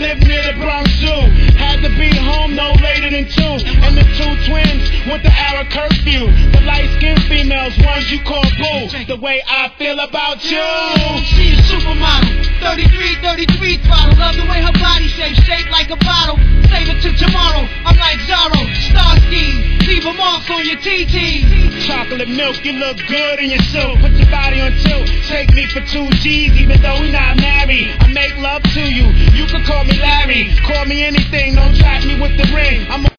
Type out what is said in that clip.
live near the Bronx Zoo. Had to be home no later than 2. And the 2 twins with the hour curfew. The light-skinned females, ones you call boo. The way I feel about you. She a supermodel, 33 throttle. Love the way her body shaped like a bottle. Save it to tomorrow, I'm like Zorro. Starsky, leave a mark on your TT. Chocolate milk, you look good in your suit. Put your body on tilt, take me for 2 G's. Even though we not married, I make love to you. You can call me Larry, call me anything, don't trap me with the ring. I'm